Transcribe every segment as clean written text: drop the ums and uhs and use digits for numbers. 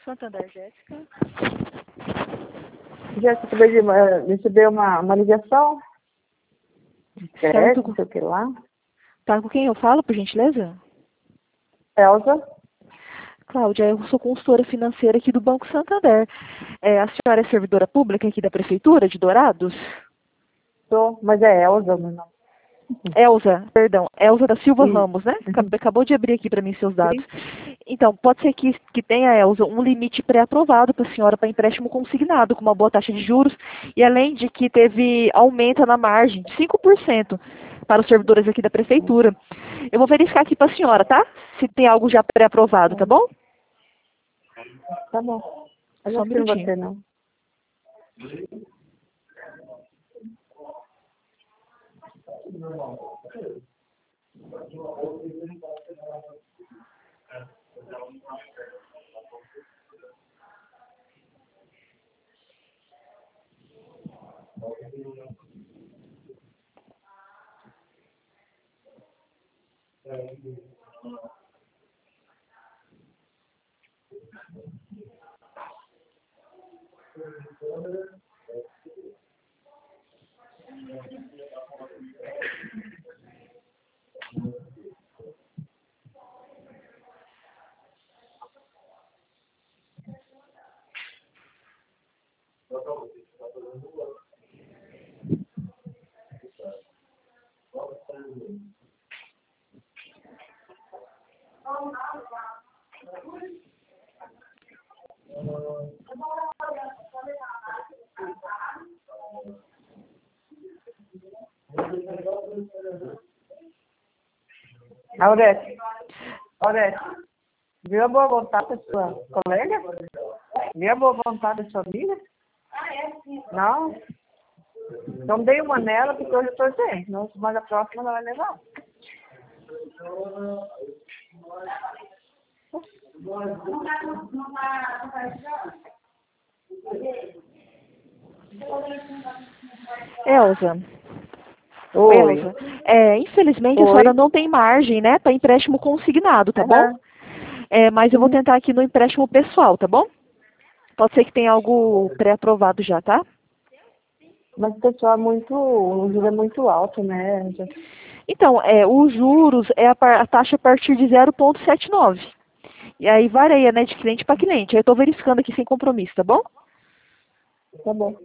Santander, Jéssica. Jéssica, acabei de receber uma ligação. Crédito, não sei o que lá. Tá, com quem eu falo, por gentileza? Elza. Cláudia, eu sou consultora financeira aqui do Banco Santander. A senhora é servidora pública aqui da Prefeitura de Dourados? Sou, mas é Elza, meu nome. Elza, perdão, Elza da Silva Sim. Ramos, né? Acabou de abrir aqui para mim seus dados. Então, pode ser que tenha, Elza, um limite pré-aprovado para a senhora para empréstimo consignado, com uma boa taxa de juros, e além de que teve aumento na margem de 5% para os servidores aqui da Prefeitura. Eu vou verificar aqui para a senhora, tá? Se tem algo já pré-aprovado, tá bom? Tá bom. Eu Só não um sei minutinho. você, não. Aurete, viu a boa vontade da sua colega? Viu a boa vontade da sua amiga? Não? Então dei uma nela, porque hoje eu estou sem. Mas a próxima ela vai levar. Elza. Oi. Elza, infelizmente a Oi. senhora não tem margem, né, para empréstimo consignado, tá bom? Aham. Mas eu vou tentar aqui no empréstimo pessoal, tá bom? Pode ser que tenha algo pré-aprovado já, tá? Mas o pessoal o juro é muito alto, né? Então, os juros é a taxa a partir de 0,79. E aí varia, né, de cliente para cliente. Aí eu estou verificando aqui sem compromisso, tá bom? Tá bom.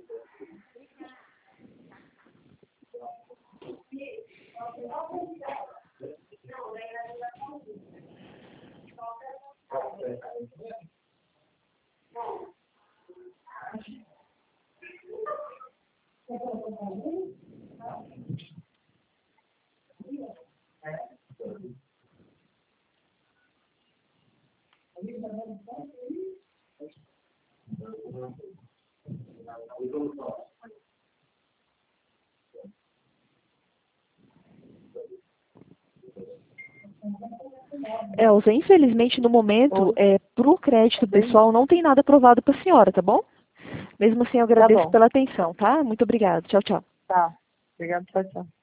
Elza, infelizmente no momento, Oi. para o crédito pessoal não tem nada aprovado para a senhora, tá bom? Mesmo assim, eu Tá agradeço bom. pela atenção, tá? Muito obrigada. Tchau, tchau. Tá. Obrigada, tchau, tchau.